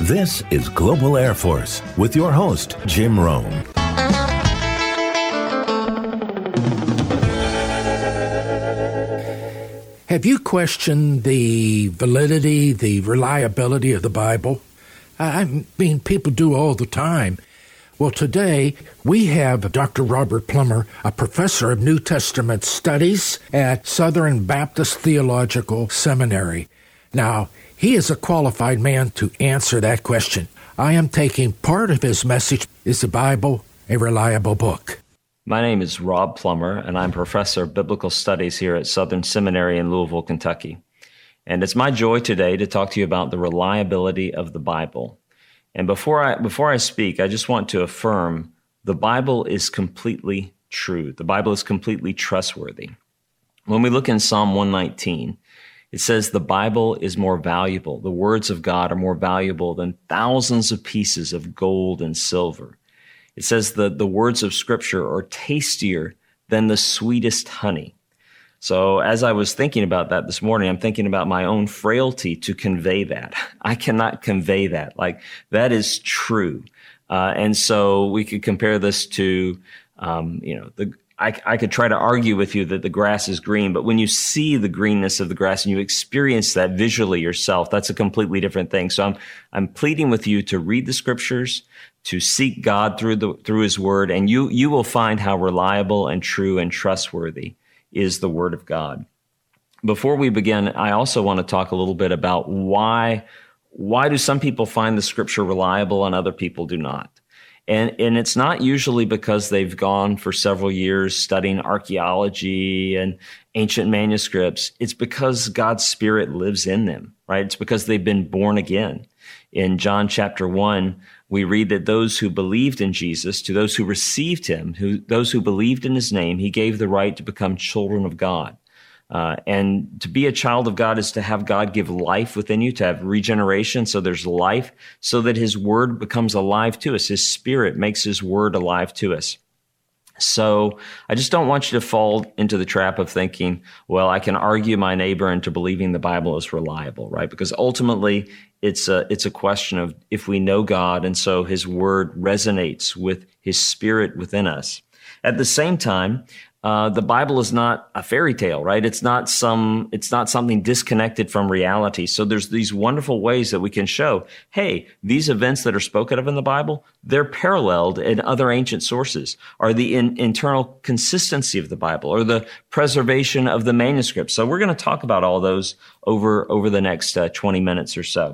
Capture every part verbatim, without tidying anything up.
This is Global Air Force with your host, Jim Rome. Have you questioned the validity, the reliability of the Bible? I mean, people do all the time. Well, today we have Doctor Robert Plummer, a professor of New Testament studies at Southern Baptist Theological Seminary. Now, he is a qualified man to answer that question. I am taking part of his message, Is the Bible a Reliable Book? My name is Rob Plummer, and I'm professor of biblical studies here at Southern Seminary in Louisville, Kentucky. And it's my joy today to talk to you about the reliability of the Bible. And before I before I speak, I just want to affirm the Bible is completely true. The Bible is completely trustworthy. When we look in Psalm one nineteen, it says the Bible is more valuable. The words of God are more valuable than thousands of pieces of gold and silver. It says that the words of Scripture are tastier than the sweetest honey. So as I was thinking about that this morning, I'm thinking about my own frailty to convey that. I cannot convey that. Like, that is true. Uh, and so we could compare this to, um, you know, the I, I could try to argue with you that the grass is green, but when you see the greenness of the grass and you experience that visually yourself, that's a completely different thing. So I'm I'm pleading with you to read the Scriptures, to seek God through the through His Word, and you you will find how reliable and true and trustworthy is the Word of God. Before we begin, I also want to talk a little bit about why why do some people find the Scripture reliable and other people do not. And, and it's not usually because they've gone for several years studying archaeology and ancient manuscripts. It's because God's Spirit lives in them, right? It's because they've been born again. In John chapter one, we read that those who believed in Jesus, to those who received him, who those who believed in his name, he gave the right to become children of God. Uh, and to be a child of God is to have God give life within you, to have regeneration, so there's life, so that his word becomes alive to us. His Spirit makes his word alive to us. So I just don't want you to fall into the trap of thinking, well, I can argue my neighbor into believing the Bible is reliable, right? Because ultimately it's a, it's a question of if we know God, and so his word resonates with his Spirit within us. At the same time, Uh, the Bible is not a fairy tale, right? It's not some, it's not something disconnected from reality. So there's these wonderful ways that we can show, hey, these events that are spoken of in the Bible, they're paralleled in other ancient sources, or the in, internal consistency of the Bible, or the preservation of the manuscript. So we're going to talk about all those over, over the next uh, twenty minutes or so.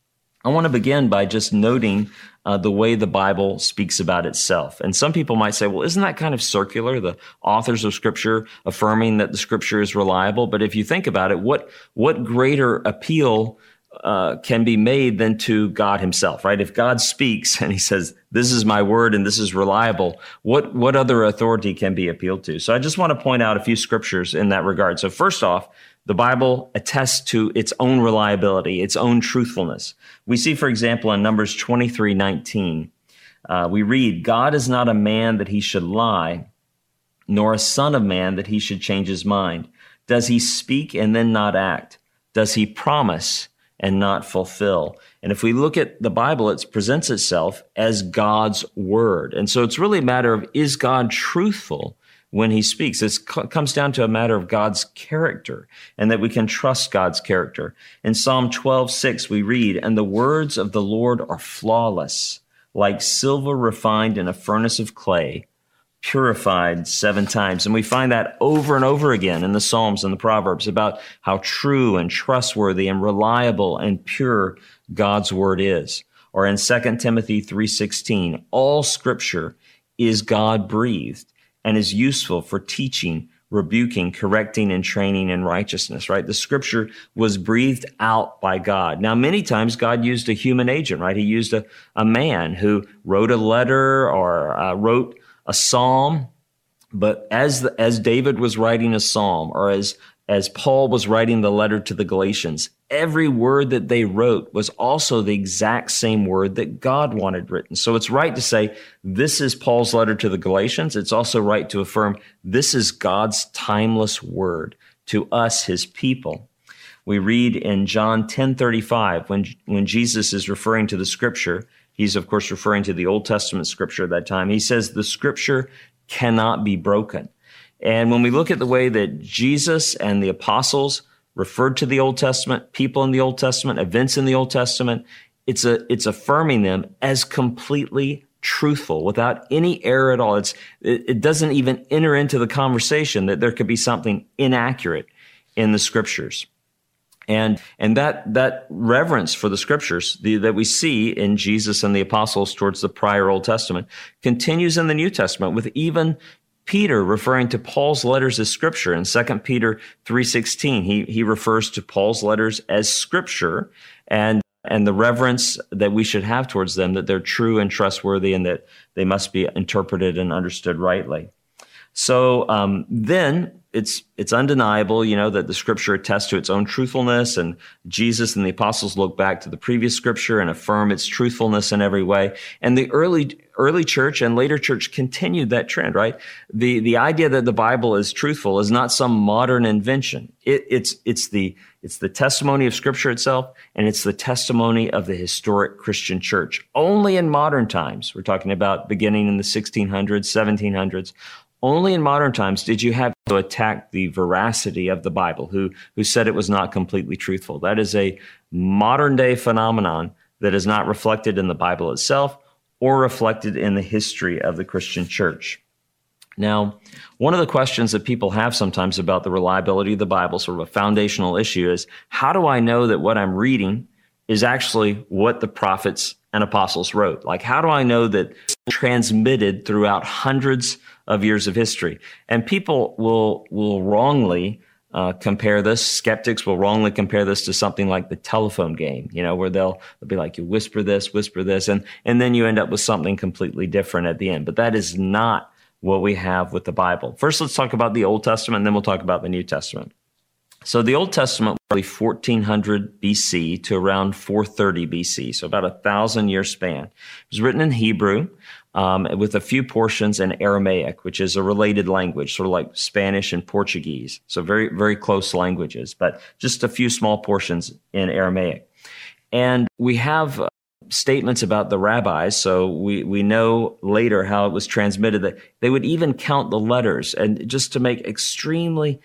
I want to begin by just noting uh, the way the Bible speaks about itself. And some people might say, well, isn't that kind of circular, the authors of Scripture affirming that the Scripture is reliable? But if you think about it, what what greater appeal uh, can be made than to God himself, right? If God speaks and he says, this is my word and this is reliable, what what other authority can be appealed to? So I just want to point out a few scriptures in that regard. So first off, the Bible attests to its own reliability, its own truthfulness. We see, for example, in Numbers twenty-three nineteen, uh, we read, God is not a man that he should lie, nor a son of man that he should change his mind. Does he speak and then not act? Does he promise and not fulfill? And if we look at the Bible, it presents itself as God's word. And so it's really a matter of, is God truthful when he speaks? It comes down to a matter of God's character, and that we can trust God's character. In Psalm twelve six, we read, and the words of the Lord are flawless, like silver refined in a furnace of clay, purified seven times. And we find that over and over again in the Psalms and the Proverbs about how true and trustworthy and reliable and pure God's word is. Or in Second Timothy three sixteen, all scripture is God-breathed and is useful for teaching, rebuking, correcting, and training in righteousness, right? The scripture was breathed out by God. Now, many times God used a human agent, right? He used a, a man who wrote a letter or uh, wrote a psalm. But as the, as David was writing a psalm, or as as Paul was writing the letter to the Galatians, every word that they wrote was also the exact same word that God wanted written. So it's right to say, this is Paul's letter to the Galatians. It's also right to affirm this is God's timeless word to us, his people. We read in John ten thirty-five, when, when Jesus is referring to the scripture, he's of course referring to the Old Testament scripture at that time. He says the scripture cannot be broken. And when we look at the way that Jesus and the apostles referred to the Old Testament, people in the Old Testament, events in the Old Testament, it's a, it's affirming them as completely truthful without any error at all. It's, it, it doesn't even enter into the conversation that there could be something inaccurate in the scriptures. And, and that, that reverence for the scriptures the, that we see in Jesus and the apostles towards the prior Old Testament continues in the New Testament, with even Peter referring to Paul's letters as scripture. In Second Peter three sixteen, he, he refers to Paul's letters as scripture, and, and the reverence that we should have towards them, that they're true and trustworthy and that they must be interpreted and understood rightly. So, um, then it's, it's undeniable, you know, that the scripture attests to its own truthfulness, and Jesus and the apostles look back to the previous scripture and affirm its truthfulness in every way. And the early, early church and later church continued that trend, right? The, the idea that the Bible is truthful is not some modern invention. It, it's, it's the, it's the testimony of scripture itself, and it's the testimony of the historic Christian church. Only in modern times, we're talking about beginning in the sixteen hundreds, seventeen hundreds, only in modern times did you have to attack the veracity of the Bible, who, who said it was not completely truthful. That is a modern day phenomenon that is not reflected in the Bible itself or reflected in the history of the Christian church. Now, one of the questions that people have sometimes about the reliability of the Bible, sort of a foundational issue, is how do I know that what I'm reading is actually what the prophets and apostles wrote? Like, how do I know that it's transmitted throughout hundreds of years of history? And people will will wrongly uh, compare this. Skeptics will wrongly compare this to something like the telephone game, you know, where they'll, they'll be like, you whisper this, whisper this, and and then you end up with something completely different at the end. But that is not what we have with the Bible. First, let's talk about the Old Testament, and then we'll talk about the New Testament. So the Old Testament was fourteen hundred B C to around four thirty B C, so about a thousand year span. It was written in Hebrew, um, with a few portions in Aramaic, which is a related language, sort of like Spanish and Portuguese. So very, very close languages, but just a few small portions in Aramaic. And we have uh, statements about the rabbis. So we, we know later how it was transmitted that they would even count the letters, and just to make extremely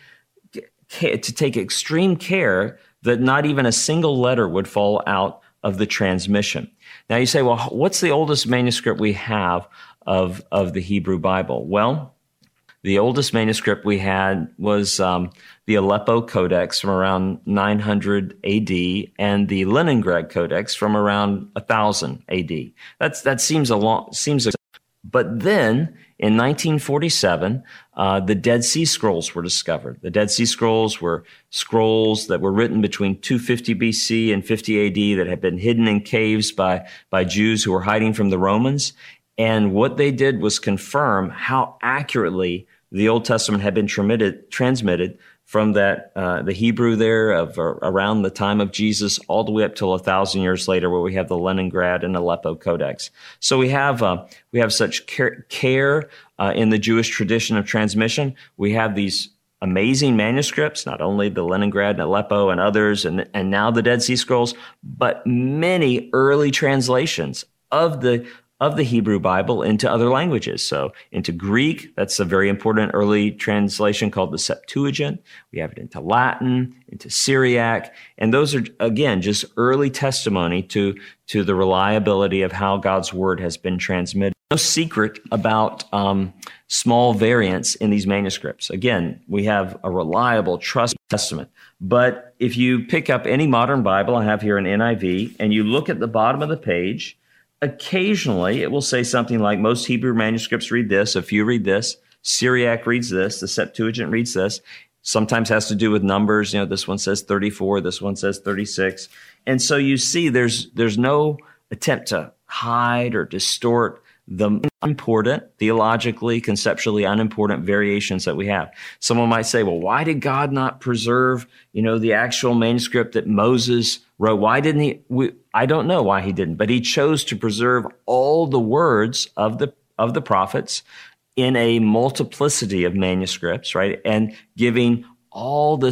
to take extreme care that not even a single letter would fall out of the transmission. Now you say, well, what's the oldest manuscript we have of, of the Hebrew Bible? Well, the oldest manuscript we had was um, the Aleppo Codex from around nine hundred A D and the Leningrad Codex from around one thousand A D. That's, that seems a long, seems a, but then in nineteen forty-seven, uh, the Dead Sea Scrolls were discovered. The Dead Sea Scrolls were scrolls that were written between two fifty B C and fifty A D that had been hidden in caves by, by Jews who were hiding from the Romans. And what they did was confirm how accurately the Old Testament had been transmitted, transmitted from that, uh, the Hebrew there of uh, around the time of Jesus all the way up till a thousand years later, where we have the Leningrad and Aleppo Codex. So we have, uh, we have such care, care uh, in the Jewish tradition of transmission. We have these amazing manuscripts, not only the Leningrad and Aleppo and others, and, and now the Dead Sea Scrolls, but many early translations of the of the Hebrew Bible into other languages. So into Greek, that's a very important early translation called the Septuagint. We have it into Latin, into Syriac, and those are, again, just early testimony to, to the reliability of how God's word has been transmitted. No secret about um, small variants in these manuscripts. Again, we have a reliable, trusted testament. But if you pick up any modern Bible, I have here an N I V, and you look at the bottom of the page, occasionally, it will say something like, most Hebrew manuscripts read this, a few read this, Syriac reads this, the Septuagint reads this. Sometimes has to do with numbers. You know, this one says thirty-four, this one says thirty-six. And so you see there's there's no attempt to hide or distort the unimportant, theologically, conceptually unimportant variations that we have. Someone might say, well, why did God not preserve, you know, the actual manuscript that Moses wrote? Why didn't he? We, I don't know why he didn't, but he chose to preserve all the words of the of the prophets in a multiplicity of manuscripts, right? And giving all this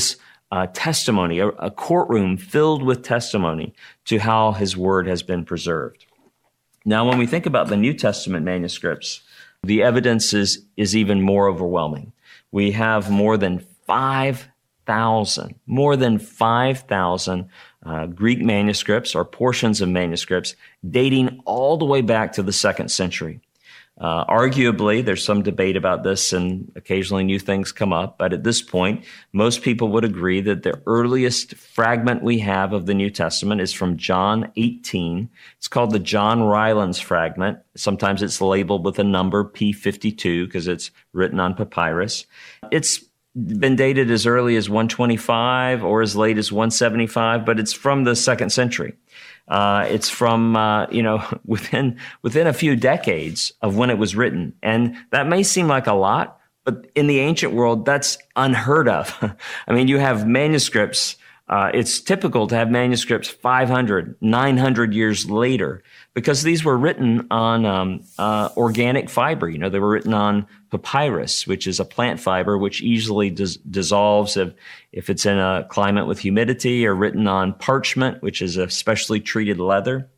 uh, testimony, a, a courtroom filled with testimony to how his word has been preserved. Now, when we think about the New Testament manuscripts, the evidence is, is even more overwhelming. We have more than five thousand, more than five thousand uh, Greek manuscripts or portions of manuscripts dating all the way back to the second century. Uh, arguably, there's some debate about this, and occasionally new things come up. But at this point, most people would agree that the earliest fragment we have of the New Testament is from John eighteen. It's called the John Rylands fragment. Sometimes it's labeled with a number P fifty-two because it's written on papyrus. It's been dated as early as one twenty-five or as late as one seventy-five, but it's from the second century. Uh, it's from, uh, you know, within, within a few decades of when it was written. And that may seem like a lot, but in the ancient world, that's unheard of. I mean, you have manuscripts. Uh, it's typical to have manuscripts five hundred, nine hundred years later because these were written on um, uh, organic fiber. You know, they were written on papyrus, which is a plant fiber which easily dis- dissolves if, if it's in a climate with humidity, or written on parchment, which is a specially treated leather.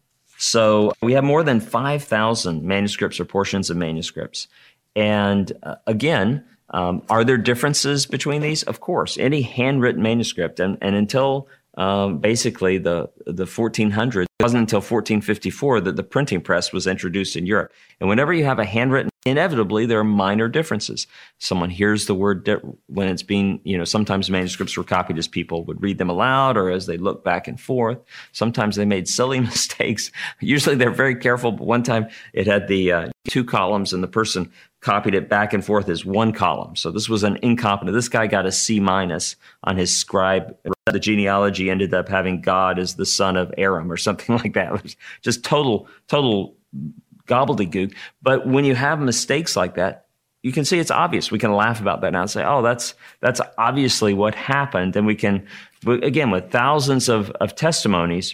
So we have more than five thousand manuscripts or portions of manuscripts. And uh, again, Um, are there differences between these? Of course. Any handwritten manuscript, and, and until um, basically the the fourteen hundreds, it wasn't until fourteen fifty-four that the printing press was introduced in Europe. And whenever you have a handwritten, inevitably there are minor differences. Someone hears the word di- when it's being, you know, sometimes manuscripts were copied as people would read them aloud or as they look back and forth. Sometimes they made silly mistakes. Usually they're very careful, but one time it had the uh, two columns and the person copied it back and forth as one column. So this was an incompetent. This guy got a C minus on his scribe. The genealogy ended up having God as the son of Aram or something like that. It was just total, total gobbledygook. But when you have mistakes like that, you can see it's obvious. We can laugh about that now and say, oh, that's that's obviously what happened. And we can, again, with thousands of, of testimonies,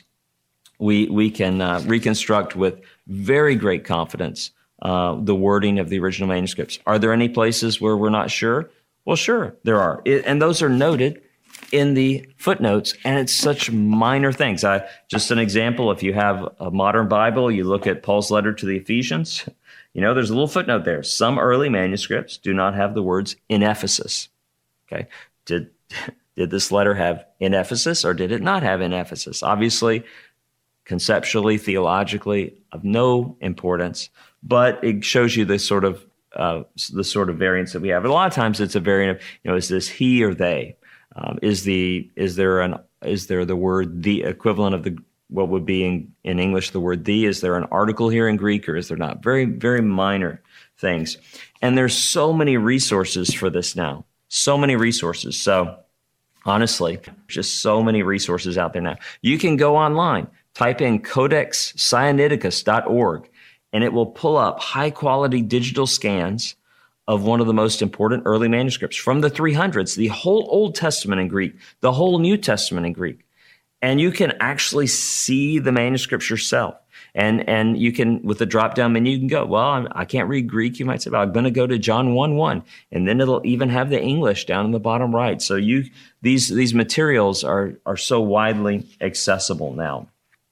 we, we can uh, reconstruct with very great confidence Uh, the wording of the original manuscripts. Are there any places where we're not sure? Well, sure, there are. It, and those are noted in the footnotes, and it's such minor things. I, just an example, if you have a modern Bible, you look at Paul's letter to the Ephesians, you know, there's a little footnote there. Some early manuscripts do not have the words in Ephesus. Okay, did, did this letter have in Ephesus, or did it not have in Ephesus? Obviously, conceptually, theologically, of no importance. But it shows you the sort of uh, the sort of variance that we have. And a lot of times, it's a variant of, you know, is this he or they? Um, is the is there an is there the word the equivalent of the what would be in, in English the word the? Is there an article here in Greek, or is there not? Very very minor things. And there's so many resources for this now. So many resources. So honestly, just so many resources out there now. You can go online, type in codex sinaiticus dot org. And it will pull up high-quality digital scans of one of the most important early manuscripts from the three hundreds, the whole Old Testament in Greek, the whole New Testament in Greek. And you can actually see the manuscripts yourself. And and you can, with the drop-down menu, you can go, well, I'm, I can't read Greek. You might say, well, I'm going to go to John one one. And then it'll even have the English down in the bottom right. So you these these materials are are so widely accessible now.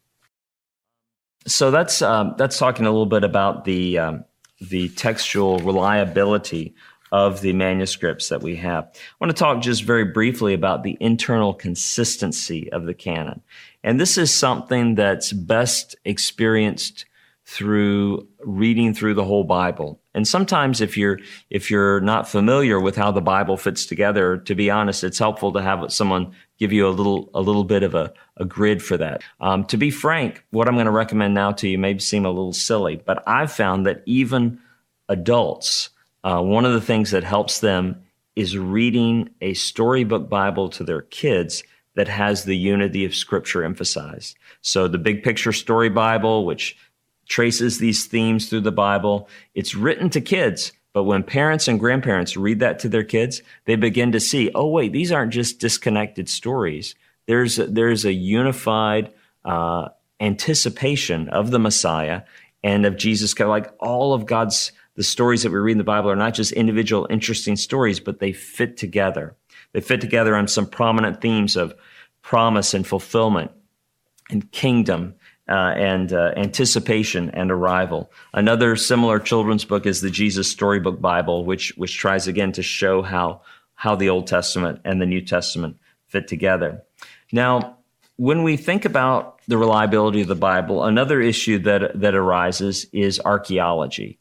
So that's um, that's talking a little bit about the um, the textual reliability of the manuscripts that we have. I want to talk just very briefly about the internal consistency of the canon, and this is something that's best experienced through reading through the whole Bible. And sometimes, if you're if you're not familiar with how the Bible fits together, to be honest, it's helpful to have someone give you a little a little bit of a, a grid for that. Um, to be frank, what I'm going to recommend now to you may seem a little silly, but I've found that even adults, uh, one of the things that helps them is reading a storybook Bible to their kids that has the unity of Scripture emphasized. So the Big Picture Story Bible, which traces these themes through the Bible, it's written to kids. But when parents and grandparents read that to their kids, they begin to see, oh, wait, these aren't just disconnected stories. There's a, there's a unified uh, anticipation of the Messiah and of Jesus. Like all of God's, the stories that we read in the Bible are not just individual interesting stories, but they fit together. They fit together on some prominent themes of promise and fulfillment and kingdom uh, and uh, anticipation and arrival. Another similar children's book is the Jesus Storybook Bible, which which tries again to show how how the Old Testament and the New Testament fit together. Now, when we think about the reliability of the Bible, another issue that that arises is archaeology.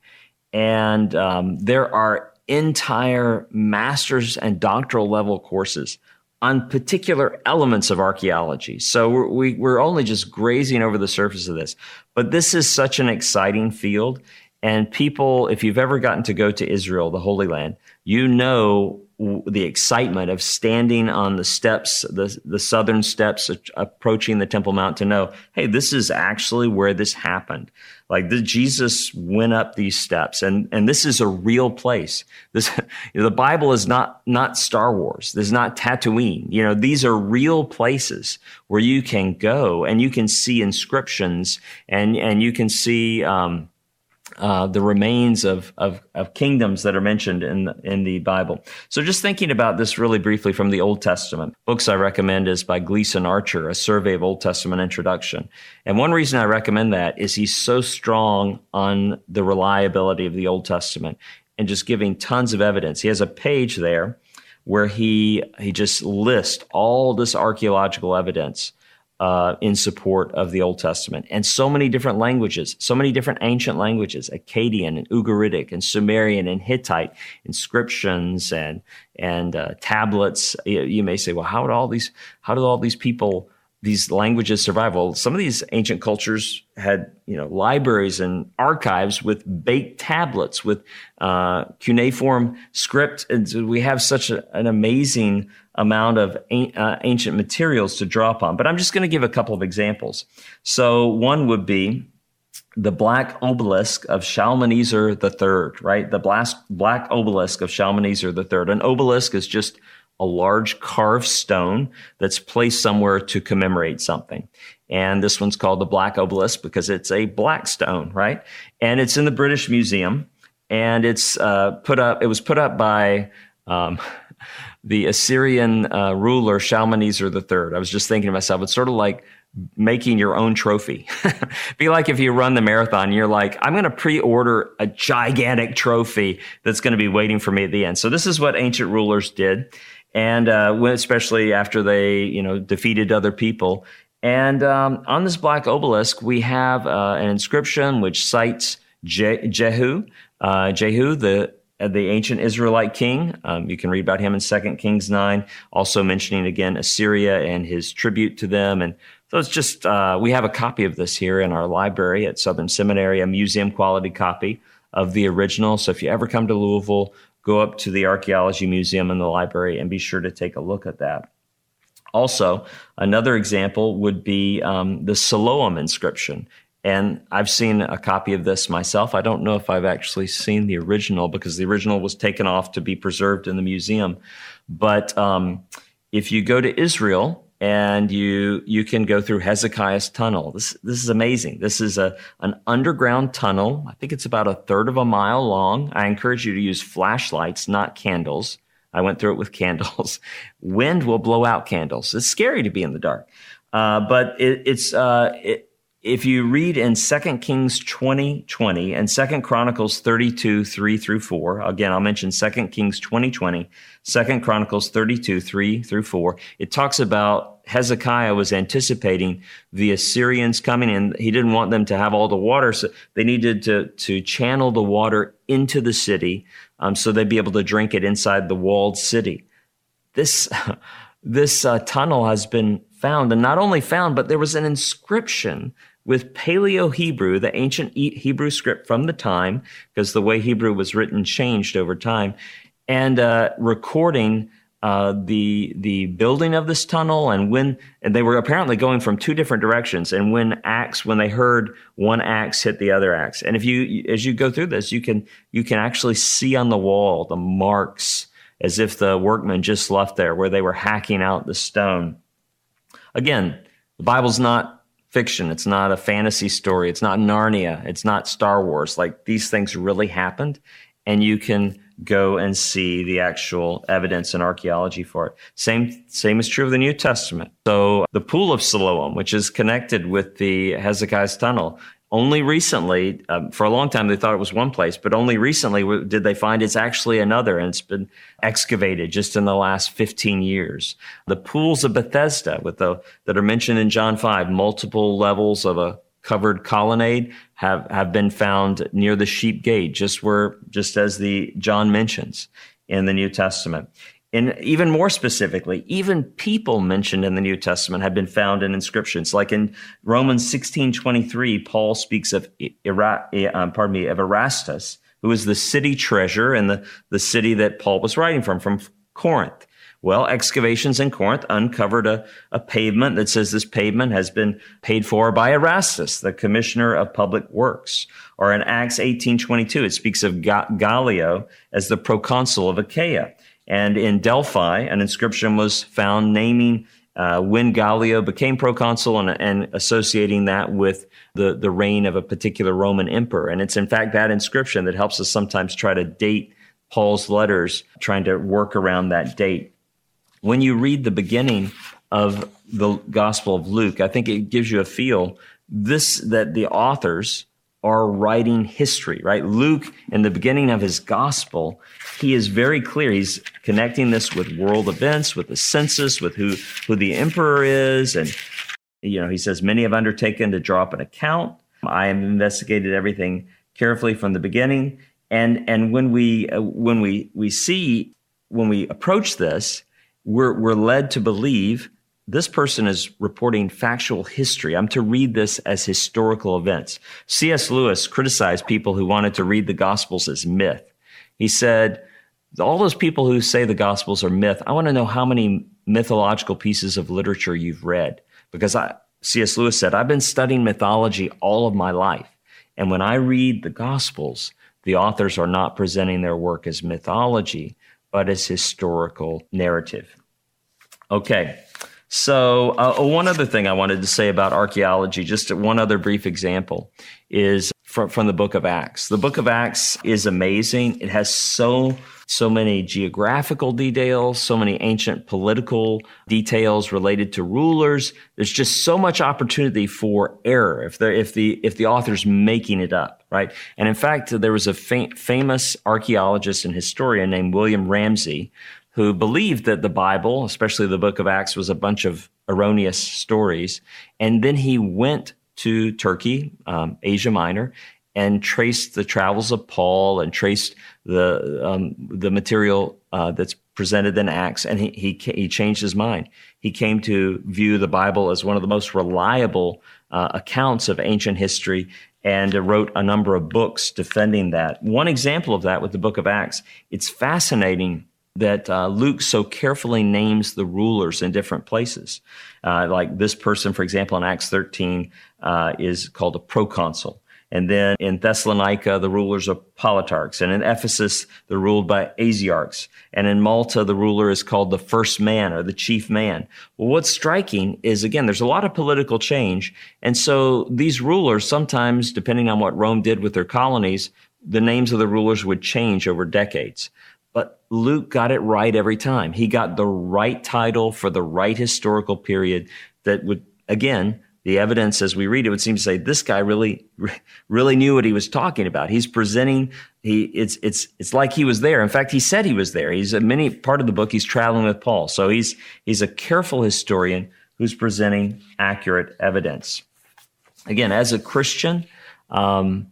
And um, there are entire master's and doctoral level courses on particular elements of archaeology. So we're, we, we're only just grazing over the surface of this. But this is such an exciting field. And people, if you've ever gotten to go to Israel, the Holy Land, you know the excitement of standing on the steps, the, the southern steps approaching the Temple Mount to know, hey, this is actually where this happened. Like the, Jesus went up these steps, and, and this is a real place. This, you know, the Bible is not, not Star Wars. This is not Tatooine. You know, these are real places where you can go and you can see inscriptions and, and you can see, um, Uh, the remains of, of of kingdoms that are mentioned in the, in the Bible. So just thinking about this really briefly from the Old Testament, books I recommend is by Gleason Archer, A Survey of Old Testament Introduction. And one reason I recommend that is he's so strong on the reliability of the Old Testament and just giving tons of evidence. He has a page there where he he just lists all this archaeological evidence Uh, in support of the Old Testament, and so many different languages, so many different ancient languages, Akkadian and Ugaritic and Sumerian and Hittite inscriptions and and uh, tablets. You, you may say, well, how did all these how did all these people these languages survive? Well, some of these ancient cultures had you know libraries and archives with baked tablets with uh, cuneiform script, and so we have such a, an amazing amount of uh, ancient materials to draw upon. But I'm just going to give a couple of examples. So one would be the Black Obelisk of Shalmaneser the Third, right? The Black Obelisk of Shalmaneser the Third. An obelisk is just a large carved stone that's placed somewhere to commemorate something. And this one's called the Black Obelisk because it's a black stone, right? And it's in the British Museum, and it's uh, put up. It was put up by um, the Assyrian uh, ruler Shalmaneser the Third. I was just thinking to myself, it's sort of like making your own trophy. Be like if you run the marathon, you're like, I'm going to pre-order a gigantic trophy that's going to be waiting for me at the end. So this is what ancient rulers did, and uh, when, especially after they, you know, defeated other people. And um, on this black obelisk, we have uh, an inscription which cites Je- Jehu, uh, Jehu, the the ancient Israelite king. Um, you can read about him in Second Kings nine, also mentioning again Assyria and his tribute to them. And so it's just, uh, we have a copy of this here in our library at Southern Seminary, a museum quality copy of the original. So if you ever come to Louisville, go up to the Archaeology Museum in the library and be sure to take a look at that. Also, another example would be um, the Siloam inscription. And I've seen a copy of this myself. I don't know if I've actually seen the original because the original was taken off to be preserved in the museum. But um, if you go to Israel and you you can go through Hezekiah's tunnel, this this is amazing. This is a an underground tunnel. I think it's about a third of a mile long. I encourage you to use flashlights, not candles. I went through it with candles. Wind will blow out candles. It's scary to be in the dark. Uh, but it, it's uh, it, if you read in Second Kings twenty twenty and Second Chronicles thirty-two, three through four, again, I'll mention Second Kings twenty twenty, Second Chronicles thirty-two, three through four, it talks about Hezekiah was anticipating the Assyrians coming in. He didn't want them to have all the water, so they needed to, to channel the water into the city um, so they'd be able to drink it inside the walled city. This, this uh, tunnel has been found, and not only found, but there was an inscription with Paleo-Hebrew, the ancient Hebrew script from the time, because the way Hebrew was written changed over time, and uh, recording uh, the the building of this tunnel, and when and they were apparently going from two different directions, and when axe when they heard one axe hit the other axe, and if you as you go through this, you can you can actually see on the wall the marks as if the workmen just left there, where they were hacking out the stone. Again, the Bible's not fiction. It's not a fantasy story. It's not Narnia. It's not Star Wars. Like, these things really happened. and you can go and see the actual evidence and archaeology for it. Same, same is true of the New Testament. So the Pool of Siloam, which is connected with the Hezekiah's Tunnel, only recently, um, for a long time, they thought it was one place, but only recently did they find it's actually another, and it's been excavated just in the last fifteen years. The pools of Bethesda with the, that are mentioned in John five, multiple levels of a covered colonnade have, have been found near the sheep gate, just where, just as the John mentions in the New Testament. And even more specifically, even people mentioned in the New Testament have been found in inscriptions. Like in Romans sixteen twenty-three, Paul speaks of, Era, um, pardon me, of Erastus, who was the city treasurer in the, the city that Paul was writing from, from Corinth. Well, excavations in Corinth uncovered a, a pavement that says this pavement has been paid for by Erastus, the commissioner of public works. Or in Acts eighteen twenty-two, it speaks of Gallio as the proconsul of Achaia. And in Delphi, an inscription was found naming uh, when Gallio became proconsul and, and associating that with the, the reign of a particular Roman emperor. And it's in fact that inscription that helps us sometimes try to date Paul's letters, trying to work around that date. When you read the beginning of the Gospel of Luke, I think it gives you a feel this that the authors are writing history, right? Luke, in the beginning of his gospel, he is very clear. He's connecting this with world events, with the census, with who, who the emperor is. And, you know, he says, many have undertaken to draw up an account. I have investigated everything carefully from the beginning. And, and when we, uh, when we, we see, when we approach this, we're, we're led to believe this person is reporting factual history. I'm to read this as historical events. C S Lewis criticized people who wanted to read the Gospels as myth. He said, all those people who say the Gospels are myth, I want to know how many mythological pieces of literature you've read. Because I, C S Lewis said, I've been studying mythology all of my life. And when I read the Gospels, the authors are not presenting their work as mythology, but as historical narrative. Okay. So uh, one other thing I wanted to say about archaeology, just one other brief example, is from, from the book of Acts. The book of Acts is amazing. It has so, so many geographical details, so many ancient political details related to rulers. There's just so much opportunity for error if the, if the, if the author's making it up, right? And in fact, there was a fam- famous archaeologist and historian named William Ramsey who believed that the Bible, especially the book of Acts, was a bunch of erroneous stories. And then he went to Turkey, um, Asia Minor, and traced the travels of Paul and traced the um, the material uh, that's presented in Acts. And he, he he changed his mind. He came to view the Bible as one of the most reliable uh, accounts of ancient history, and wrote a number of books defending that. One example of that with the book of Acts, it's fascinating that uh, Luke so carefully names the rulers in different places. Uh, like this person, for example, in Acts thirteen, uh, is called a proconsul. And then in Thessalonica, the rulers are politarchs. And in Ephesus, they're ruled by asiarchs. And in Malta, the ruler is called the first man or the chief man. Well, what's striking is, again, there's a lot of political change. And so these rulers, sometimes, depending on what Rome did with their colonies, the names of the rulers would change over decades. But Luke got it right every time. He got the right title for the right historical period that would, again, the evidence as we read it would seem to say this guy really, really knew what he was talking about. He's presenting, he, it's, it's, it's like he was there. In fact, he said he was there. He's a many part of the book. He's traveling with Paul. So he's, he's a careful historian who's presenting accurate evidence. Again, as a Christian, um,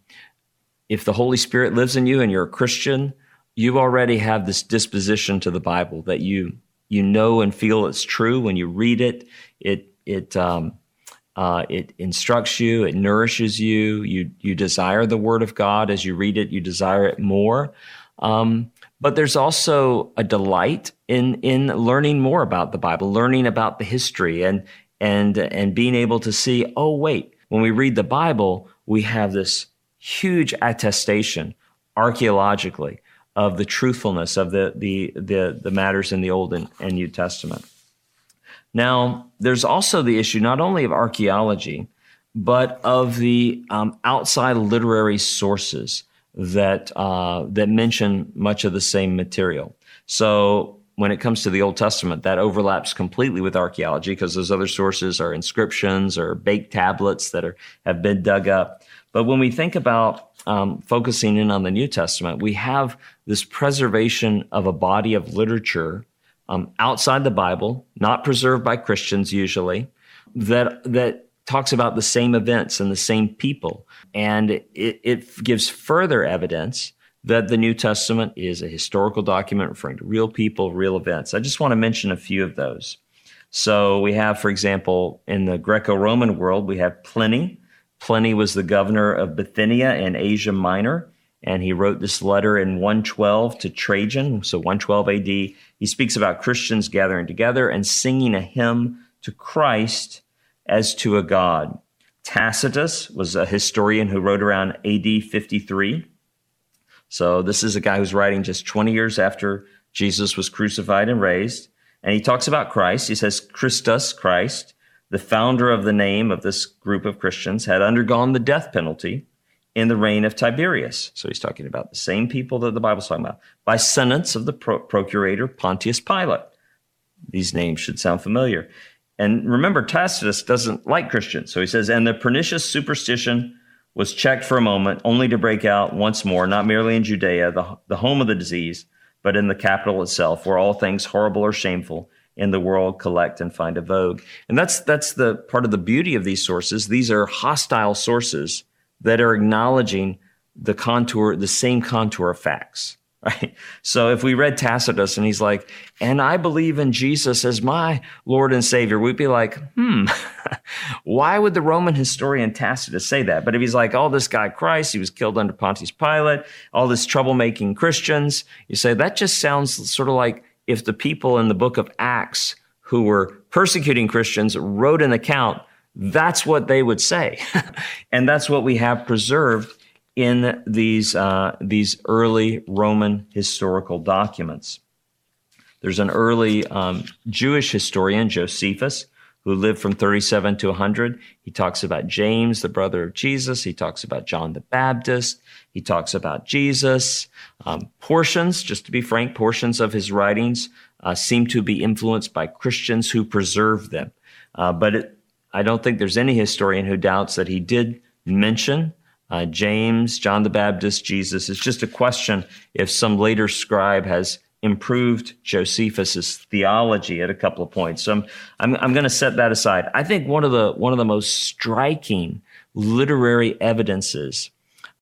if the Holy Spirit lives in you and you're a Christian, you already have this disposition to the Bible that you you know and feel it's true when you read it. It it um, uh, it instructs you. It nourishes you. You you desire the Word of God as you read it. You desire it more. Um, but there's also a delight in in learning more about the Bible, learning about the history, and and and being able to see. Oh, wait! When we read the Bible, we have this huge attestation archaeologically of the truthfulness of the the the, the matters in the Old and, and New Testament. Now, there's also the issue not only of archaeology, but of the um, outside literary sources that uh, that mention much of the same material. So when it comes to the Old Testament, that overlaps completely with archaeology because those other sources are inscriptions or baked tablets that are have been dug up. But when we think about um, focusing in on the New Testament, we have this preservation of a body of literature um, outside the Bible, not preserved by Christians usually, that that talks about the same events and the same people. And it, it gives further evidence that the New Testament is a historical document referring to real people, real events. I just want to mention a few of those. So we have, for example, in the Greco-Roman world, we have Pliny. Pliny was the governor of Bithynia in Asia Minor, and he wrote this letter in one twelve to Trajan, so one twelve A D. He speaks about Christians gathering together and singing a hymn to Christ as to a God. Tacitus was a historian who wrote around A D fifty-three. So this is a guy who's writing just twenty years after Jesus was crucified and raised. And he talks about Christ. He says, Christus, Christ, the founder of the name of this group of Christians, had undergone the death penalty in the reign of Tiberius. So he's talking about the same people that the Bible's talking about, by sentence of the pro- procurator Pontius Pilate. These names should sound familiar. And remember, Tacitus doesn't like Christians. So he says, and the pernicious superstition was checked for a moment, only to break out once more, not merely in Judea, the, the home of the disease, but in the capital itself, where all things horrible or shameful in the world collect and find a vogue. And that's that's the part of the beauty of these sources. These are hostile sources that are acknowledging the contour, the same contour of facts. Right? So if we read Tacitus and he's like, and I believe in Jesus as my Lord and Savior, we'd be like, hmm, why would the Roman historian Tacitus say that? But if he's like, oh, this guy Christ, he was killed under Pontius Pilate, all this troublemaking Christians, you say that just sounds sort of like if the people in the book of Acts who were persecuting Christians wrote an account, that's what they would say. And that's what we have preserved in these uh, these early Roman historical documents. There's an early um, Jewish historian, Josephus, who lived from thirty-seven to one hundred. He talks about James, the brother of Jesus. He talks about John the Baptist. He talks about Jesus. Um, portions, just to be frank, portions of his writings uh, seem to be influenced by Christians who preserved them. Uh, but it, I don't think there's any historian who doubts that he did mention Uh, James, John the Baptist, Jesus. It's just a question if some later scribe has improved Josephus's theology at a couple of points. So I'm, I'm, I'm going to set that aside. I think one of the one of the most striking literary evidences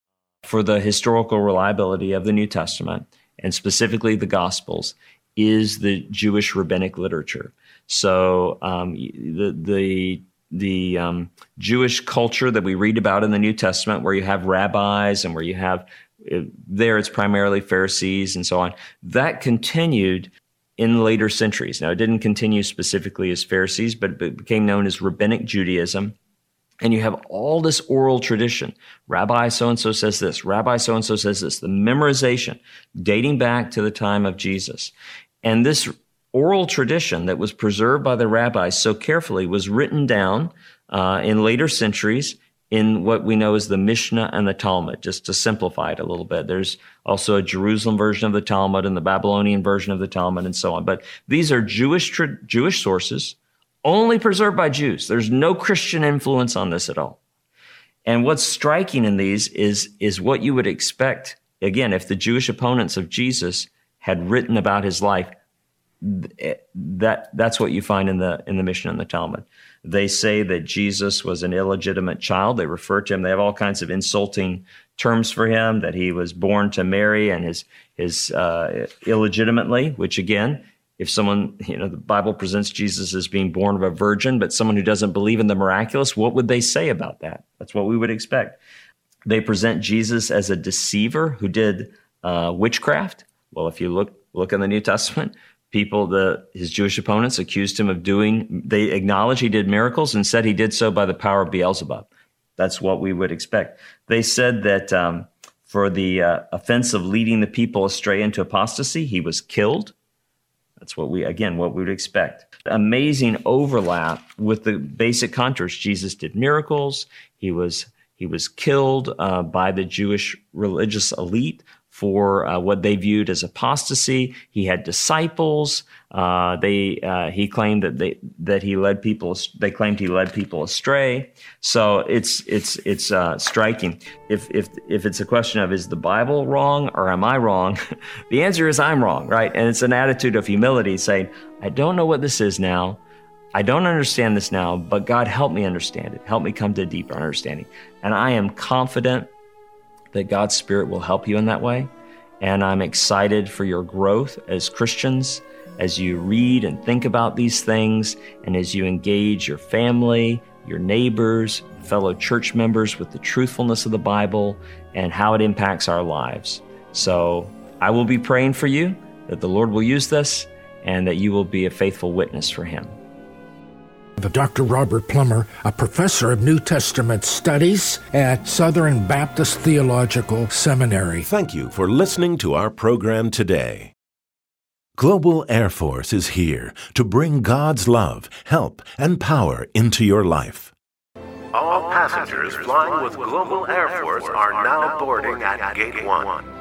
for the historical reliability of the New Testament, and specifically the Gospels, is the Jewish rabbinic literature. So um, the the the um, Jewish culture that we read about in the New Testament, where you have rabbis and where you have, uh, there it's primarily Pharisees and so on, that continued in later centuries. Now, it didn't continue specifically as Pharisees, but it became known as Rabbinic Judaism. And you have all this oral tradition. Rabbi so-and-so says this, Rabbi so-and-so says this, the memorization dating back to the time of Jesus. And this oral tradition that was preserved by the rabbis so carefully was written down uh, in later centuries in what we know as the Mishnah and the Talmud, just to simplify it a little bit. There's also a Jerusalem version of the Talmud and the Babylonian version of the Talmud and so on. But these are Jewish tra- Jewish sources, only preserved by Jews. There's no Christian influence on this at all. And what's striking in these is, is what you would expect, again, if the Jewish opponents of Jesus had written about his life. That that's what you find in the in the Mishnah and the Talmud. They say that Jesus was an illegitimate child. They refer to him. They have all kinds of insulting terms for him. That he was born to Mary and his his uh, illegitimately. Which again, if someone, you know, the Bible presents Jesus as being born of a virgin, but someone who doesn't believe in the miraculous, what would they say about that? That's what we would expect. They present Jesus as a deceiver who did uh, witchcraft. Well, if you look look in the New Testament. People, the his Jewish opponents, accused him of doing, they acknowledge he did miracles and said he did so by the power of Beelzebub. That's what we would expect. They said that um, for the uh, offense of leading the people astray into apostasy, he was killed. That's what we, again, what we would expect. Amazing overlap with the basic contours. Jesus did miracles. He was He was killed uh, by the Jewish religious elite for uh, what they viewed as apostasy. He had disciples. Uh, they uh, he claimed that they that he led people. They claimed he led people astray. So it's it's it's uh, striking. If if if it's a question of is the Bible wrong or am I wrong, the answer is I'm wrong, right? And it's an attitude of humility, saying I don't know what this is now. I don't understand this now, but God, help me understand it. Help me come to a deeper understanding. And I am confident that God's Spirit will help you in that way. And I'm excited for your growth as Christians, as you read and think about these things, and as you engage your family, your neighbors, fellow church members with the truthfulness of the Bible and how it impacts our lives. So I will be praying for you that the Lord will use this and that you will be a faithful witness for Him. Doctor Robert Plummer, a professor of New Testament studies at Southern Baptist Theological Seminary. Thank you for listening to our program today. Global Air Force is here to bring God's love, help, and power into your life. All passengers flying with Global Air Force are now boarding at Gate one.